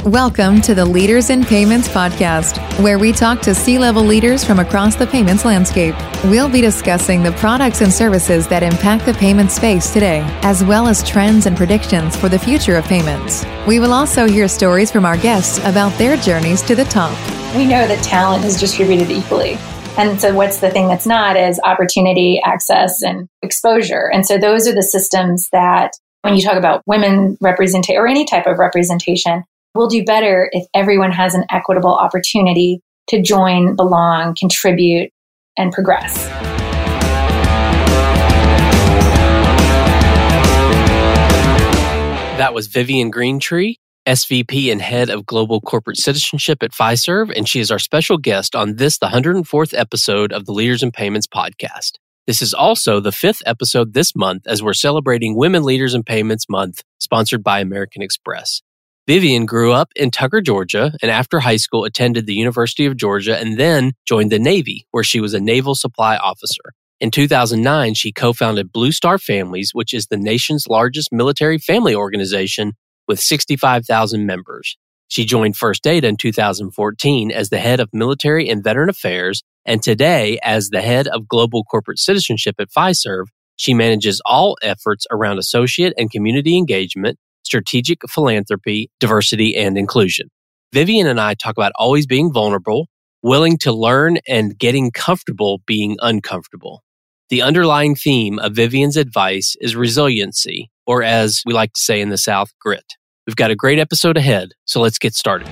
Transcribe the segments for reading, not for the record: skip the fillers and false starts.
Welcome to the Leaders in Payments podcast, where we talk to C-level leaders from across the payments landscape. We'll be discussing the products and services that impact the payment space today, as well as trends and predictions for the future of payments. We will also hear stories from our guests about their journeys to the top. We know that talent is distributed equally. And so what's the thing that's not is opportunity, access, and exposure. And so those are the systems that when you talk about women representation or any type of representation, we'll do better if everyone has an equitable opportunity to join, belong, contribute, and progress. That was Vivian Greentree, SVP and Head of Global Corporate Citizenship at Fiserv, and she is our special guest on this, the 104th episode of the Leaders in Payments podcast. This is also the 5th episode this month as we're celebrating Women Leaders in Payments Month, sponsored by American Express. Vivian grew up in Tucker, Georgia, and after high school attended the University of Georgia and then joined the Navy, where she was a naval supply officer. In 2009, she co-founded Blue Star Families, which is the nation's largest military family organization with 65,000 members. She joined First Data in 2014 as the head of military and veteran affairs, and today, as the head of global corporate citizenship at Fiserv, she manages all efforts around associate and community engagement, strategic philanthropy, diversity, and inclusion. Vivian and I talk about always being vulnerable, willing to learn, and getting comfortable being uncomfortable. The underlying theme of Vivian's advice is resiliency, or as we like to say in the South, grit. We've got a great episode ahead, so let's get started.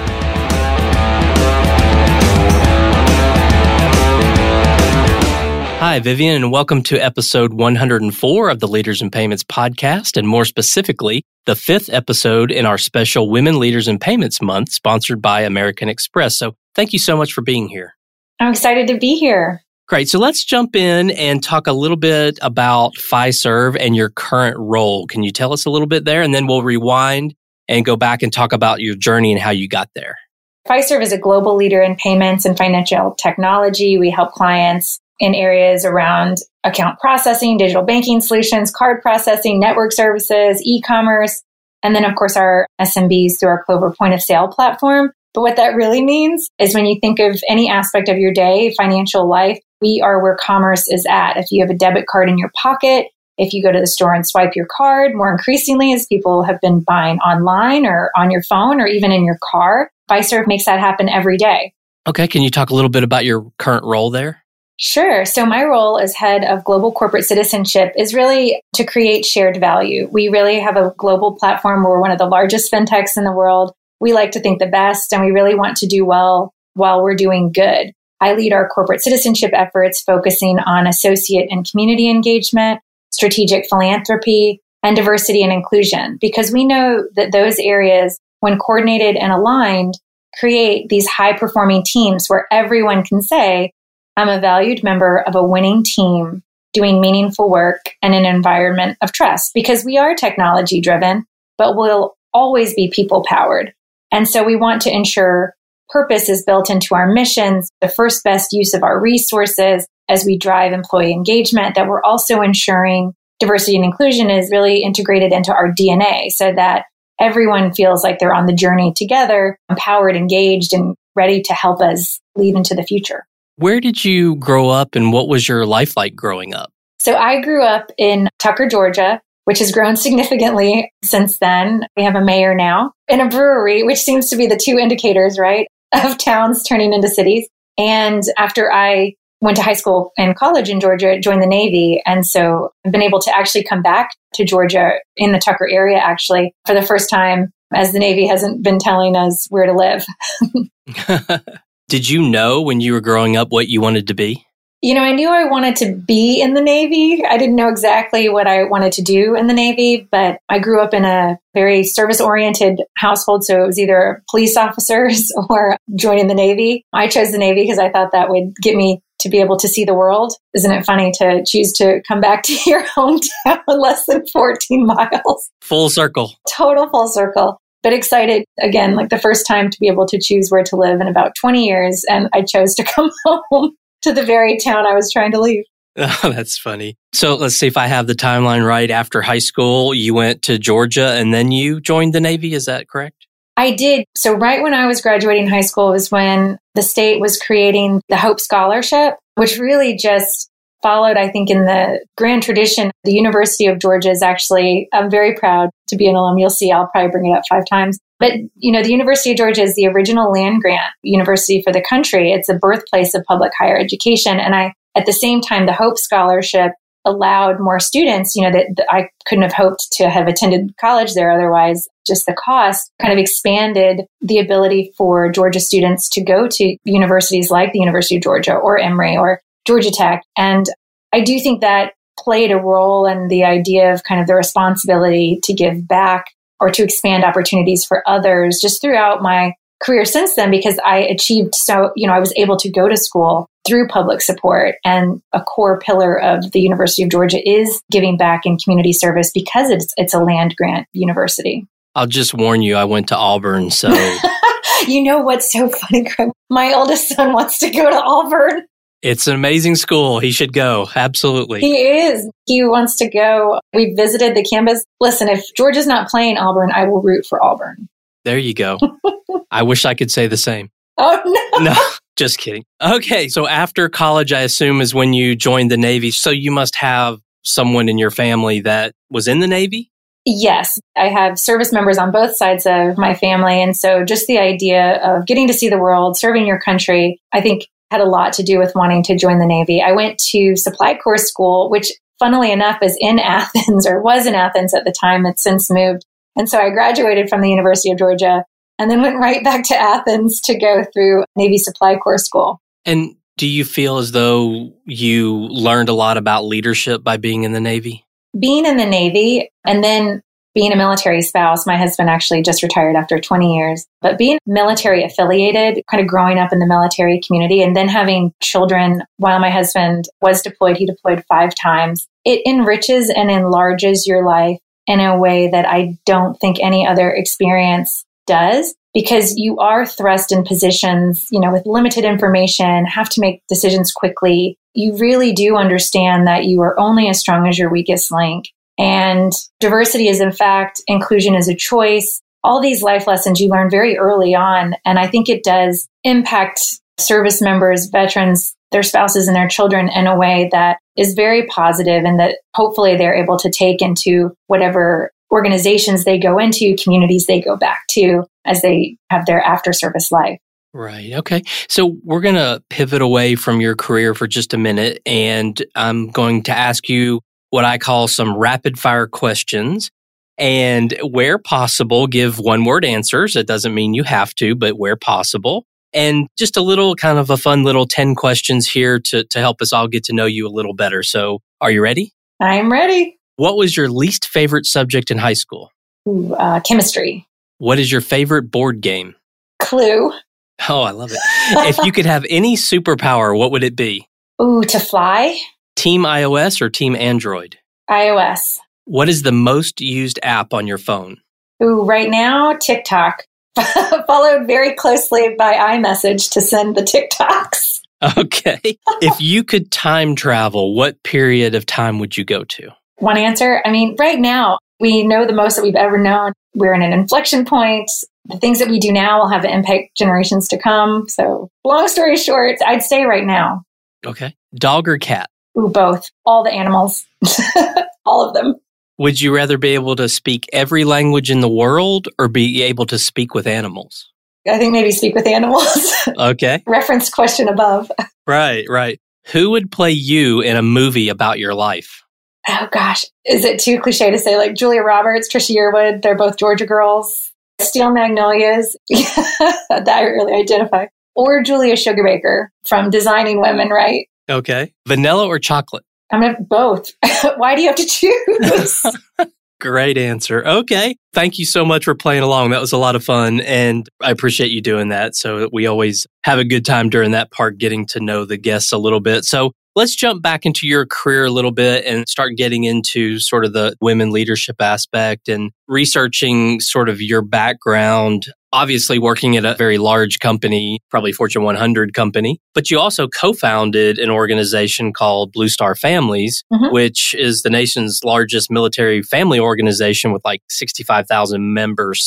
Hi, Vivian, and welcome to episode 104 of the Leaders in Payments podcast, and more specifically, the 5th episode in our special Women Leaders in Payments Month, sponsored by American Express. So thank you so much for being here. I'm excited to be here. Great. So let's jump in and talk a little bit about Fiserv and your current role. Can you tell us a little bit there? And then we'll rewind and go back and talk about your journey and how you got there. Fiserv is a global leader in payments and financial technology. We help clients in areas around account processing, digital banking solutions, card processing, network services, e-commerce, and then, of course, our SMBs through our Clover point of sale platform. But what that really means is when you think of any aspect of your day, financial life, we are where commerce is at. If you have a debit card in your pocket, if you go to the store and swipe your card, more increasingly as people have been buying online or on your phone or even in your car, Fiserv makes that happen every day. Okay. Can you talk a little bit about your current role there? Sure. So my role as head of global corporate citizenship is really to create shared value. We really have a global platform. We're one of the largest fintechs in the world. We like to think the best, and we really want to do well while we're doing good. I lead our corporate citizenship efforts, focusing on associate and community engagement, strategic philanthropy, and diversity and inclusion, because we know that those areas, when coordinated and aligned, create these high-performing teams where everyone can say, I'm a valued member of a winning team doing meaningful work in an environment of trust, because we are technology driven, but we'll always be people powered. And so we want to ensure purpose is built into our missions, the first best use of our resources as we drive employee engagement, that we're also ensuring diversity and inclusion is really integrated into our DNA so that everyone feels like they're on the journey together, empowered, engaged, and ready to help us lead into the future. Where did you grow up and what was your life like growing up? So I grew up in Tucker, Georgia, which has grown significantly since then. We have a mayor now and a brewery, which seems to be the two indicators, right, of towns turning into cities. And after I went to high school and college in Georgia, I joined the Navy. And so I've been able to actually come back to Georgia in the Tucker area, actually, for the first time, as the Navy hasn't been telling us where to live. Did you know when you were growing up what you wanted to be? You know, I knew I wanted to be in the Navy. I didn't know exactly what I wanted to do in the Navy, but I grew up in a very service-oriented household, so it was either police officers or joining the Navy. I chose the Navy because I thought that would get me to be able to see the world. Isn't it funny to choose to come back to your hometown less than 14 miles? Full circle. Total full circle. But excited, again, like the first time to be able to choose where to live in about 20 years. And I chose to come home to the very town I was trying to leave. Oh, that's funny. So let's see if I have the timeline right. After high school, you went to Georgia and then you joined the Navy. Is that correct? I did. So right when I was graduating high school was when the state was creating the Hope Scholarship, which really just followed, I think, in the grand tradition. The University of Georgia is actually, I'm very proud to be an alum. You'll see, I'll probably bring it up 5 times. But, the University of Georgia is the original land grant university for the country. It's a birthplace of public higher education. And at the same time, the Hope Scholarship allowed more students, that I couldn't have hoped to have attended college there otherwise. Just the cost kind of expanded the ability for Georgia students to go to universities like the University of Georgia or Emory or Georgia Tech. And I do think that played a role in the idea of kind of the responsibility to give back or to expand opportunities for others just throughout my career since then, because I achieved I was able to go to school through public support. And a core pillar of the University of Georgia is giving back in community service because it's a land grant university. I'll just warn you, I went to Auburn, so... You know what's so funny, Greg? My oldest son wants to go to Auburn. It's an amazing school. He should go. Absolutely. He is. He wants to go. We visited the campus. Listen, if Georgia's not playing Auburn, I will root for Auburn. There you go. I wish I could say the same. Oh, no. No, just kidding. Okay, so after college, I assume, is when you joined the Navy. So you must have someone in your family that was in the Navy? Yes, I have service members on both sides of my family. And so just the idea of getting to see the world, serving your country, I think had a lot to do with wanting to join the Navy. I went to Supply Corps School, which funnily enough is in Athens or was in Athens at the time. It's since moved. And so I graduated from the University of Georgia and then went right back to Athens to go through Navy Supply Corps School. And do you feel as though you learned a lot about leadership by being in the Navy? Being in the Navy and then being a military spouse, my husband actually just retired after 20 years, but being military affiliated, kind of growing up in the military community and then having children while my husband was deployed, he deployed 5 times. It enriches and enlarges your life in a way that I don't think any other experience does, because you are thrust in positions, with limited information, have to make decisions quickly. You really do understand that you are only as strong as your weakest link. And diversity is, in fact, inclusion is a choice. All these life lessons you learn very early on. And I think it does impact service members, veterans, their spouses, and their children in a way that is very positive and that hopefully they're able to take into whatever organizations they go into, communities they go back to as they have their after-service life. Right. Okay. So we're going to pivot away from your career for just a minute, and I'm going to ask you what I call some rapid fire questions. And where possible, give 1-word answers. It doesn't mean you have to, but where possible. And just a little kind of a fun little 10 questions here to help us all get to know you a little better. So are you ready? I'm ready. What was your least favorite subject in high school? Chemistry. What is your favorite board game? Clue. Oh, I love it. If you could have any superpower, what would it be? To fly. Team iOS or Team Android? iOS. What is the most used app on your phone? Right now, TikTok. Followed very closely by iMessage to send the TikToks. Okay. If you could time travel, what period of time would you go to? One answer. I mean, right now, we know the most that we've ever known. We're in an inflection point. The things that we do now will have an impact generations to come. So long story short, I'd stay right now. Okay. Dog or cat? Both. All the animals. All of them. Would you rather be able to speak every language in the world or be able to speak with animals? I think maybe speak with animals. Okay. Reference question above. Right. Who would play you in a movie about your life? Oh, gosh. Is it too cliche to say like Julia Roberts, Trisha Yearwood? They're both Georgia girls. Steel Magnolias. That I really identify. Or Julia Sugarbaker from Designing Women, right? Okay. Vanilla or chocolate? I'm going to both. Why do you have to choose? Great answer. Okay. Thank you so much for playing along. That was a lot of fun, and I appreciate you doing that. So we always have a good time during that part, getting to know the guests a little bit. So let's jump back into your career a little bit and start getting into sort of the women leadership aspect and researching sort of your background. Obviously working at a very large company, probably Fortune 100 company, but you also co-founded an organization called Blue Star Families, which is the nation's largest military family organization with like 65,000 members. So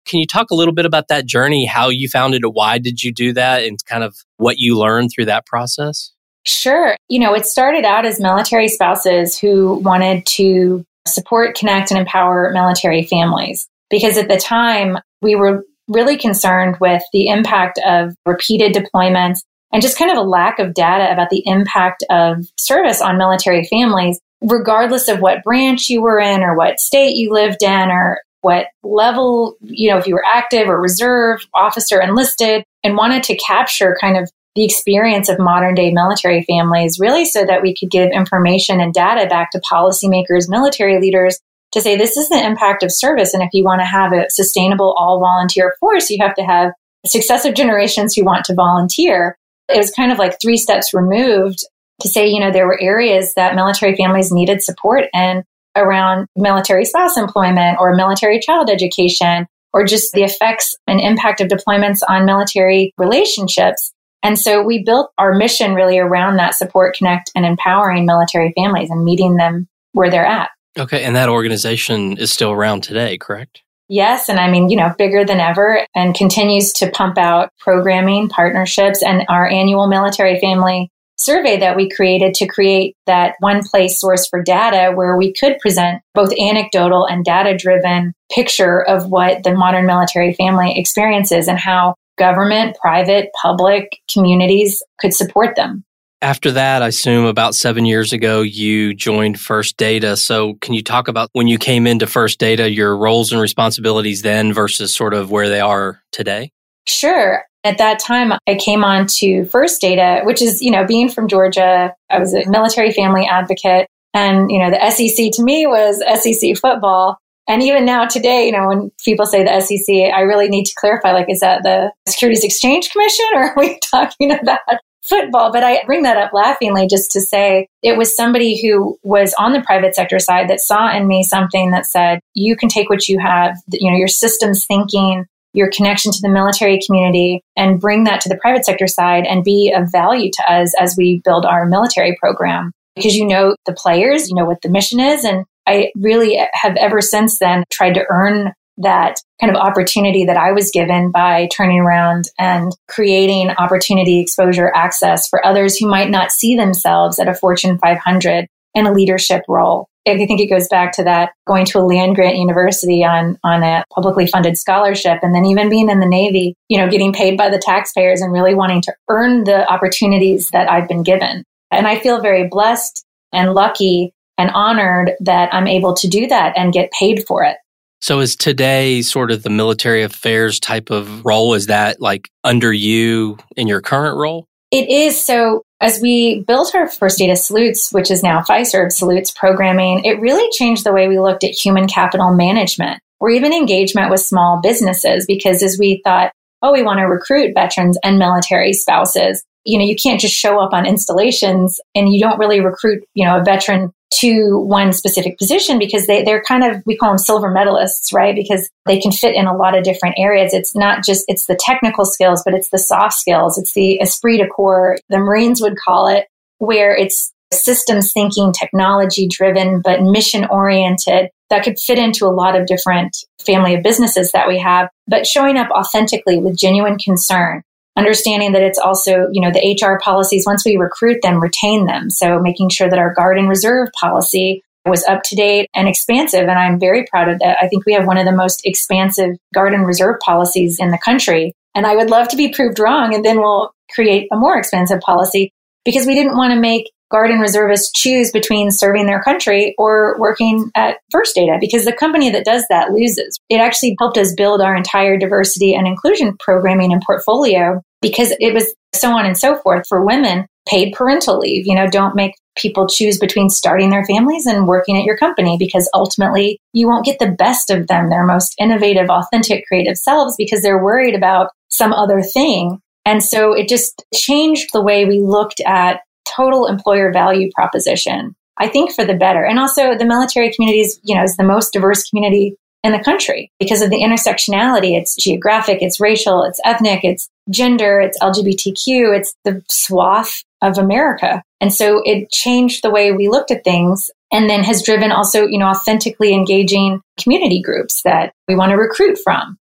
Can you talk a little bit about that journey, how you found it, why did you do that, and kind of what you learned through that process? Sure. It started out as military spouses who wanted to support, connect, and empower military families. Because at the time, we were really concerned with the impact of repeated deployments and just kind of a lack of data about the impact of service on military families, regardless of what branch you were in or what state you lived in or what level, if you were active or reserve, officer, enlisted, and wanted to capture kind of the experience of modern day military families, really so that we could give information and data back to policymakers, military leaders to say, this is the impact of service. And if you want to have a sustainable all volunteer force, you have to have successive generations who want to volunteer. It was kind of like 3 steps removed to say, there were areas that military families needed support in around military spouse employment or military child education, or just the effects and impact of deployments on military relationships. And so we built our mission really around that support, connect, and empowering military families and meeting them where they're at. Okay. And that organization is still around today, correct? Yes. And bigger than ever and continues to pump out programming, partnerships, and our annual military family survey that we created to create that one place source for data where we could present both anecdotal and data-driven picture of what the modern military family experiences and how government, private, public communities could support them. After that, I assume about 7 years ago, you joined First Data. So can you talk about when you came into First Data, your roles and responsibilities then versus sort of where they are today? Sure. At that time, I came on to First Data, which is, being from Georgia, I was a military family advocate. And, the SEC to me was SEC football. And even now today, when people say the SEC, I really need to clarify, is that the Securities Exchange Commission or are we talking about football? But I bring that up laughingly just to say it was somebody who was on the private sector side that saw in me something that said, you can take what you have, your systems thinking, your connection to the military community, and bring that to the private sector side and be of value to us as we build our military program. Because the players, what the mission is. And I really have ever since then tried to earn that kind of opportunity that I was given by turning around and creating opportunity, exposure, access for others who might not see themselves at a Fortune 500 in a leadership role. I think it goes back to that going to a land-grant university on a publicly funded scholarship, and then even being in the Navy, getting paid by the taxpayers and really wanting to earn the opportunities that I've been given. And I feel very blessed and lucky and honored that I'm able to do that and get paid for it. So is today sort of the military affairs type of role, is that under you in your current role? It is. So as we built our First Data Salutes, which is now FISERV Salutes programming, it really changed the way we looked at human capital management or even engagement with small businesses. Because as we thought, we want to recruit veterans and military spouses, you can't just show up on installations and you don't really recruit, a veteran to one specific position because they're kind of, we call them silver medalists, right? Because they can fit in a lot of different areas. It's not just, it's the technical skills, but it's the soft skills. It's the esprit de corps, the Marines would call it, where it's systems thinking, technology driven, but mission oriented that could fit into a lot of different family of businesses that we have, but showing up authentically with genuine concern. Understanding that it's also, the HR policies, once we recruit them, retain them. So making sure that our Guard and Reserve policy was up to date and expansive. And I'm very proud of that. I think we have one of the most expansive Guard and Reserve policies in the country. And I would love to be proved wrong. And then we'll create a more expansive policy because we didn't want to make Guard and Reservists choose between serving their country or working at First Data, because the company that does that loses. It actually helped us build our entire diversity and inclusion programming and portfolio because it was so on and so forth for women. Paid parental leave, don't make people choose between starting their families and working at your company because ultimately you won't get the best of them, their most innovative, authentic, creative selves because they're worried about some other thing. And so it just changed the way we looked at total employer value proposition, I think for the better. And also the military community is, is the most diverse community in the country because of the intersectionality. It's geographic, it's racial, it's ethnic, it's gender, it's LGBTQ, it's the swath of America. And so it changed the way we looked at things and then has driven also, authentically engaging community groups that we want to recruit from.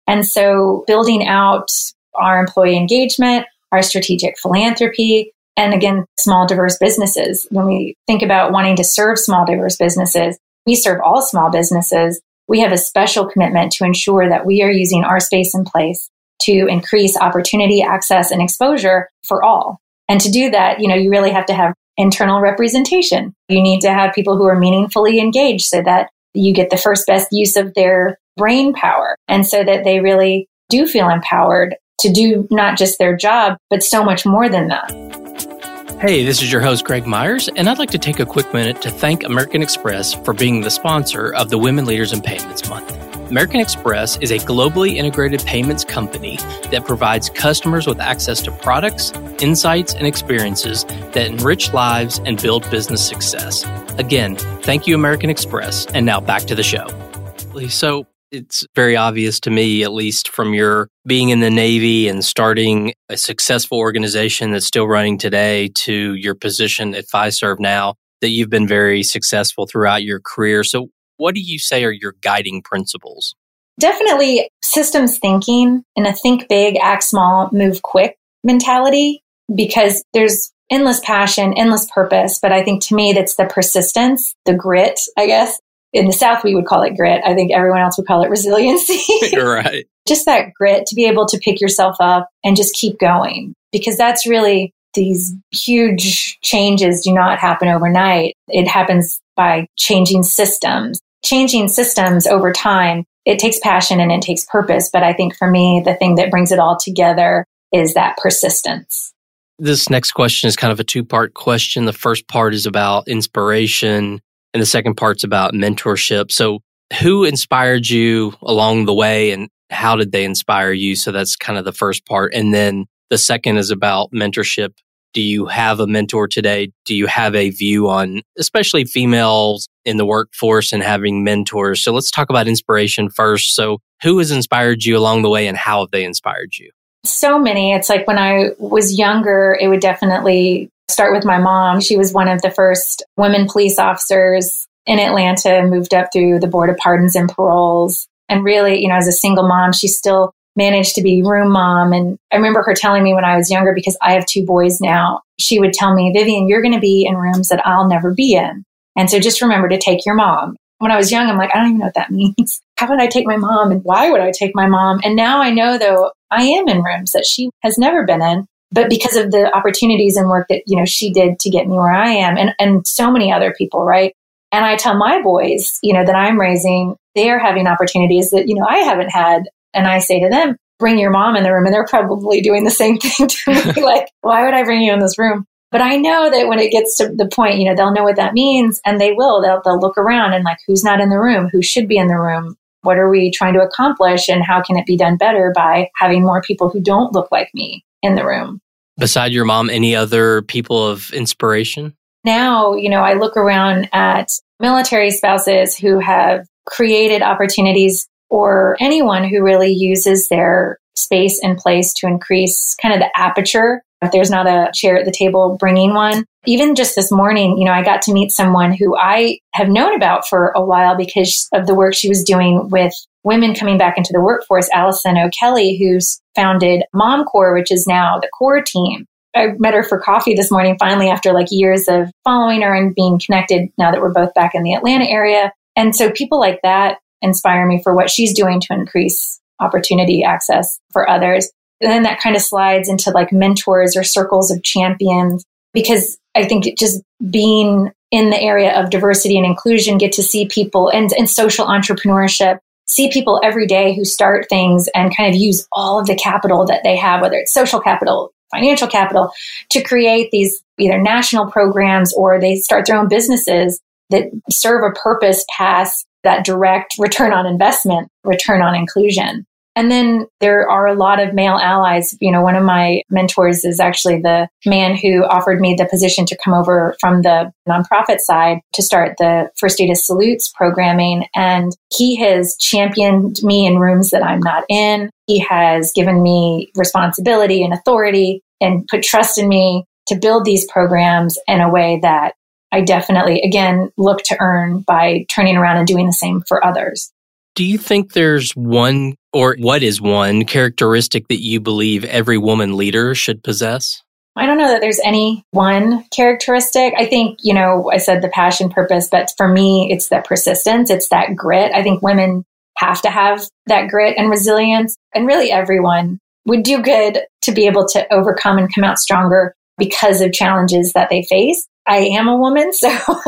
And so building out our employee engagement, our strategic philanthropy, and again, small diverse businesses. When we think about wanting to serve small diverse businesses, we serve all small businesses. We have a special commitment to ensure that we are using our space and place to increase opportunity, access, and exposure for all. And to do that, you really have to have internal representation. You need to have people who are meaningfully engaged so that you get the first best use of their brain power, and so that they really do feel empowered to do not just their job, but so much more than that. Hey, this is your host, Greg Myers, and I'd like to take a quick minute to thank American Express for being the sponsor of the Women Leaders in Payments Month. American Express is a globally integrated payments company that provides customers with access to products, insights, and experiences that enrich lives and build business success. Again, thank you, American Express. And now back to the show. So it's very obvious to me, at least from your being in the Navy and starting a successful organization that's still running today to your position at Fiserv now, that you've been very successful throughout your career. So what do you say are your guiding principles? Definitely systems thinking and a think big, act small, move quick mentality, because there's endless passion, endless purpose. But I think to me, that's the persistence, the grit, I guess. In the South, we would call it grit. I think everyone else would call it resiliency. Right. Just that grit to be able to pick yourself up and just keep going, because that's really, these huge changes do not happen overnight. It happens by changing systems. Changing systems over time, it takes passion and it takes purpose. But I think for me, the thing that brings it all together is that persistence. This next question is kind of a two-part question. The first part is about inspiration, and the second part's about mentorship. So who inspired you along the way, and how did they inspire you? So that's kind of the first part. And then the second is about mentorship. Do you have a mentor today? Do you have a view on, especially females in the workforce and having mentors? So let's talk about inspiration first. So who has inspired you along the way, and how have they inspired you? So many. It's like when I was younger, it would definitely start with my mom. She was one of the first women police officers in Atlanta, moved up through the Board of Pardons and Paroles. And really, as a single mom, she still managed to be room mom. And I remember her telling me when I was younger, because I have 2 boys now, she would tell me, Vivian, you're going to be in rooms that I'll never be in. And so just remember to take your mom. When I was young, I'm like, I don't even know what that means. How would I take my mom? And why would I take my mom? And now I know, though, I am in rooms that she has never been in, but because of the opportunities and work that, she did to get me where I am, and so many other people, right? And I tell my boys, that I'm raising, they're having opportunities that, I haven't had. And I say to them, bring your mom in the room. And they're probably doing the same thing to me. Like, why would I bring you in this room? But I know that when it gets to the point, they'll know what that means, and they will. They'll look around and like, who's not in the room? Who should be in the room? What are we trying to accomplish? And how can it be done better by having more people who don't look like me in the room? Beside your mom, any other people of inspiration? Now, I look around at military spouses who have created opportunities, or anyone who really uses their space and place to increase kind of the aperture. If there's not a chair at the table, bringing one. Even just this morning, I got to meet someone who I have known about for a while because of the work she was doing with women coming back into the workforce. Allison O'Kelly, who's founded Mom Corps, which is now the Core team. I met her for coffee this morning, finally, after like years of following her and being connected now that we're both back in the Atlanta area. And so people like that inspire me for what she's doing to increase opportunity access for others. And then that kind of slides into like mentors or circles of champions, because I think just being in the area of diversity and inclusion, get to see people and social entrepreneurship, see people every day who start things and kind of use all of the capital that they have, whether it's social capital, financial capital, to create these either national programs, or they start their own businesses that serve a purpose past that direct return on investment, return on inclusion. And then there are a lot of male allies. One of my mentors is actually the man who offered me the position to come over from the nonprofit side to start the First Data Salutes programming. And he has championed me in rooms that I'm not in. He has given me responsibility and authority and put trust in me to build these programs in a way that I definitely, again, look to earn by turning around and doing the same for others. Do you think there's one Or what is one characteristic that you believe every woman leader should possess? I don't know that there's any one characteristic. I think, I said the passion, purpose, but for me, it's that persistence. It's that grit. I think women have to have that grit and resilience. And really everyone would do good to be able to overcome and come out stronger because of challenges that they face. I am a woman, so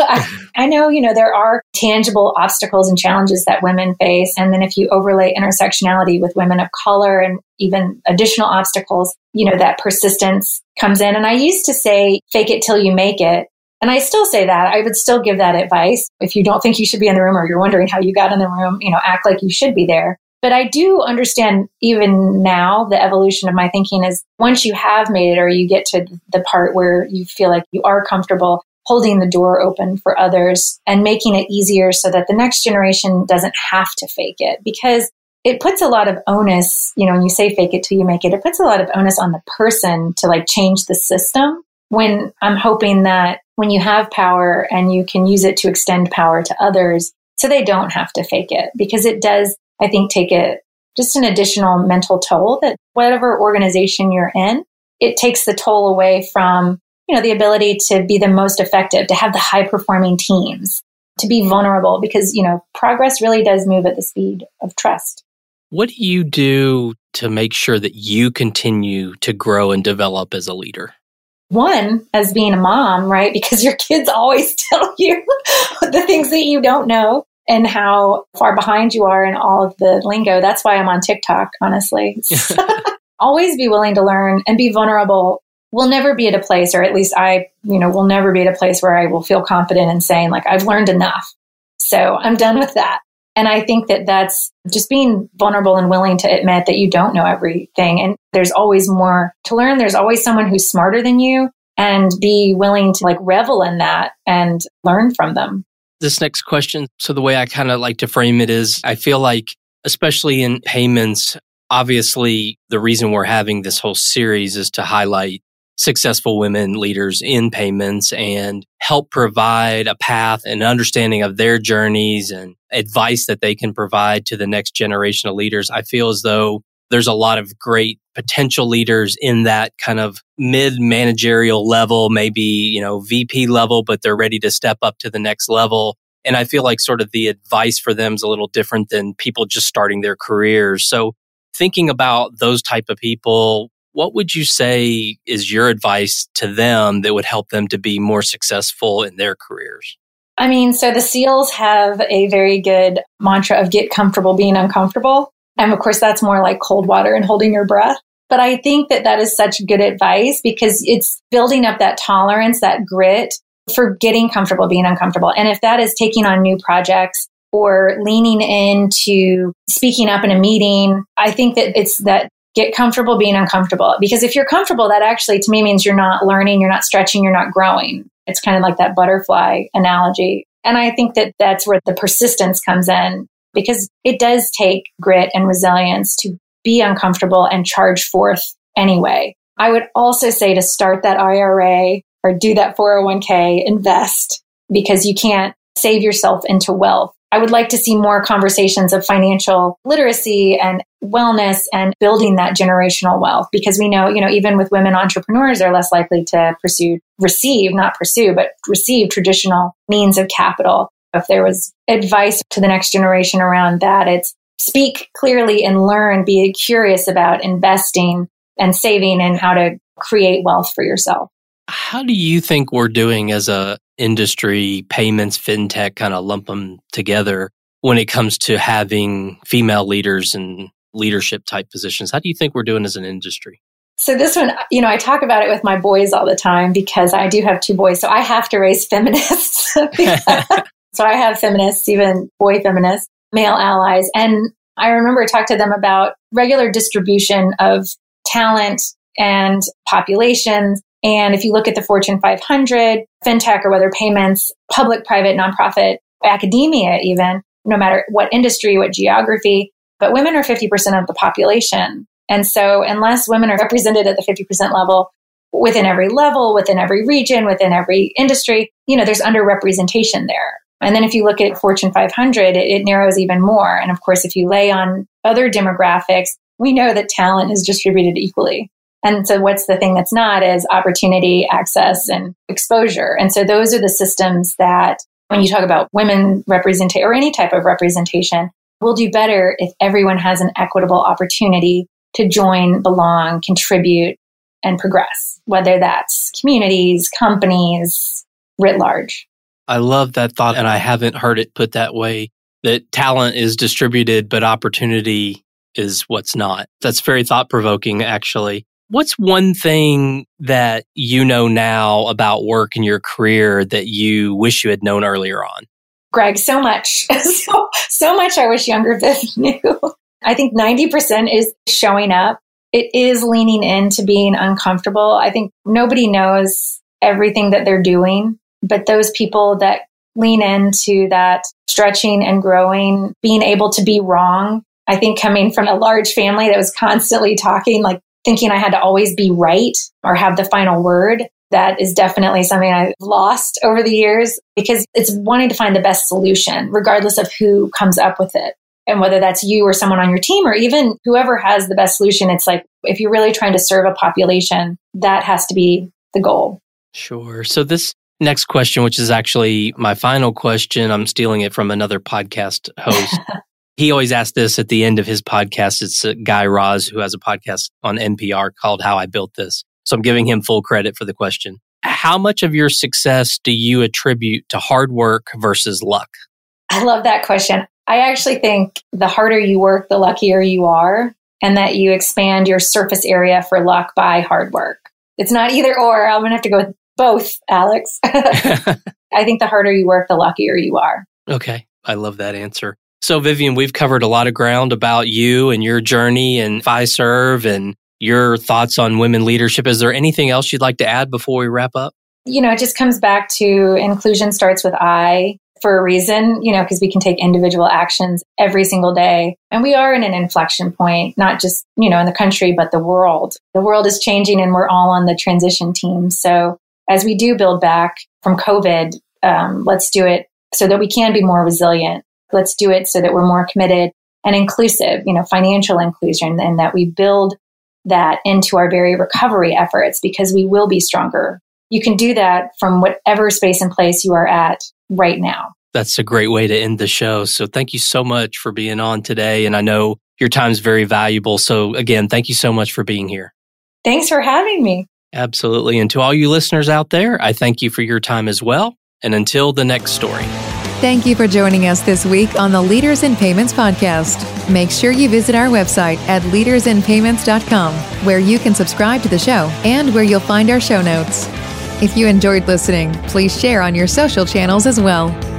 I know, there are tangible obstacles and challenges that women face. And then if you overlay intersectionality with women of color and even additional obstacles, that persistence comes in. And I used to say, fake it till you make it. And I still say that. I would still give that advice. If you don't think you should be in the room or you're wondering how you got in the room, act like you should be there. But I do understand even now the evolution of my thinking is once you have made it or you get to the part where you feel like you are comfortable holding the door open for others and making it easier so that the next generation doesn't have to fake it, because it puts a lot of onus, when you say fake it till you make it, it puts a lot of onus on the person to change the system, when I'm hoping that when you have power and you can use it to extend power to others so they don't have to fake it, because it does, I think, take just an additional mental toll that whatever organization you're in, it takes the toll away from, the ability to be the most effective, to have the high performing teams, to be vulnerable, because, progress really does move at the speed of trust. What do you do to make sure that you continue to grow and develop as a leader? One, as being a mom, right? Because your kids always tell you the things that you don't know and how far behind you are in all of the lingo. That's why I'm on TikTok, honestly. Always be willing to learn and be vulnerable. We'll never be at a place, or at least I, will never be at a place where I will feel confident in saying, I've learned enough. So I'm done with that. And I think that that's just being vulnerable and willing to admit that you don't know everything. And there's always more to learn. There's always someone who's smarter than you, and be willing to revel in that and learn from them. This next question, so the way I kind of like to frame it is, I feel like, especially in payments, obviously the reason we're having this whole series is to highlight successful women leaders in payments and help provide a path and understanding of their journeys and advice that they can provide to the next generation of leaders. I feel as though there's a lot of great potential leaders in that kind of mid-managerial level, maybe, VP level, but they're ready to step up to the next level. And I feel like sort of the advice for them is a little different than people just starting their careers. So thinking about those type of people, what would you say is your advice to them that would help them to be more successful in their careers? So the SEALs have a very good mantra of get comfortable being uncomfortable. And of course, that's more like cold water and holding your breath. But I think that is such good advice, because it's building up that tolerance, that grit for getting comfortable being uncomfortable. And if that is taking on new projects or leaning into speaking up in a meeting, I think that it's that get comfortable being uncomfortable. Because if you're comfortable, that actually to me means you're not learning, you're not stretching, you're not growing. It's kind of like that butterfly analogy. And I think that that's where the persistence comes in, because it does take grit and resilience to be uncomfortable and charge forth anyway. I would also say to start that IRA or do that 401k, invest, because you can't save yourself into wealth. I would like to see more conversations of financial literacy and wellness and building that generational wealth, because we know, even with women entrepreneurs, they're less likely to receive traditional means of capital. If there was advice to the next generation around that, it's speak clearly and learn, be curious about investing and saving and how to create wealth for yourself. How do you think we're doing as a industry, payments, fintech, kind of lump them together when it comes to having female leaders and leadership type positions? How do you think we're doing as an industry? So this one, I talk about it with my boys all the time, because I do have two boys. So I have to raise feminists. So I have feminists, even boy feminists, male allies. And I remember I talked to them about regular distribution of talent and populations. And if you look at the Fortune 500, fintech or whether payments, public, private, nonprofit, academia even, no matter what industry, what geography, but women are 50% of the population. And so unless women are represented at the 50% level, within every region, within every industry, there's underrepresentation there. And then if you look at Fortune 500, it narrows even more. And of course, if you lay on other demographics, we know that talent is distributed equally. And so what's the thing that's not is opportunity, access, and exposure. And so those are the systems that when you talk about women representation or any type of representation, we'll do better if everyone has an equitable opportunity to join, belong, contribute, and progress, whether that's communities, companies, writ large. I love that thought, and I haven't heard it put that way, that talent is distributed, but opportunity is what's not. That's very thought-provoking, actually. What's one thing that you know now about work in your career that you wish you had known earlier on? Greg, so much. so much I wish younger Viv knew. I think 90% is showing up. It is leaning into being uncomfortable. I think nobody knows everything that they're doing, but those people that lean into that stretching and growing, being able to be wrong. I think coming from a large family that was constantly talking, like thinking I had to always be right or have the final word, that is definitely something I've lost over the years because it's wanting to find the best solution, regardless of who comes up with it. And whether that's you or someone on your team or even whoever has the best solution, it's like, if you're really trying to serve a population, that has to be the goal. Sure. So this next question, which is actually my final question, I'm stealing it from another podcast host. He always asks this at the end of his podcast. It's Guy Raz, who has a podcast on NPR called How I Built This. So I'm giving him full credit for the question. How much of your success do you attribute to hard work versus luck? I love that question. I actually think the harder you work, the luckier you are, and that you expand your surface area for luck by hard work. It's not either or. I'm going to have to go with both, Alex. I think the harder you work, the luckier you are. Okay. I love that answer. So, Vivian, we've covered a lot of ground about you and your journey and Fiserv and your thoughts on women leadership. Is there anything else you'd like to add before we wrap up? It just comes back to inclusion starts with I for a reason, because we can take individual actions every single day. And we are in an inflection point, not just, in the country, but the world. The world is changing and we're all on the transition team. So as we do build back from COVID, let's do it so that we can be more resilient. Let's do it so that we're more committed and inclusive, financial inclusion, and that we build that into our very recovery efforts because we will be stronger. You can do that from whatever space and place you are at right now. That's a great way to end the show. So thank you so much for being on today. And I know your time's very valuable. So again, thank you so much for being here. Thanks for having me. Absolutely. And to all you listeners out there, I thank you for your time as well. And until the next story. Thank you for joining us this week on the Leaders in Payments podcast. Make sure you visit our website at leadersinpayments.com, where you can subscribe to the show and where you'll find our show notes. If you enjoyed listening, please share on your social channels as well.